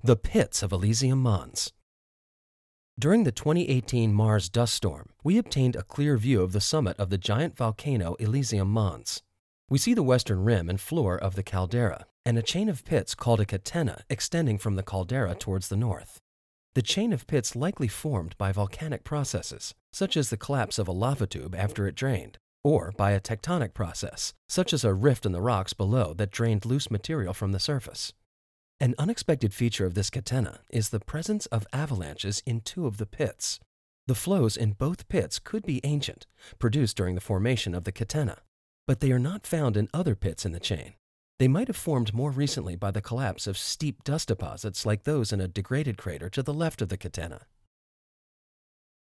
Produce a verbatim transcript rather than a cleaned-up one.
The Pits of Elysium Mons. During the twenty eighteen Mars dust storm, we obtained a clear view of the summit of the giant volcano Elysium Mons. We see the western rim and floor of the caldera, and a chain of pits called a catena extending from the caldera towards the north. The chain of pits likely formed by volcanic processes, such as the collapse of a lava tube after it drained, or by a tectonic process, such as a rift in the rocks below that drained loose material from the surface. An unexpected feature of this catena is the presence of avalanches in two of the pits. The flows in both pits could be ancient, produced during the formation of the catena, but they are not found in other pits in the chain. They might have formed more recently by the collapse of steep dust deposits like those in a degraded crater to the left of the catena.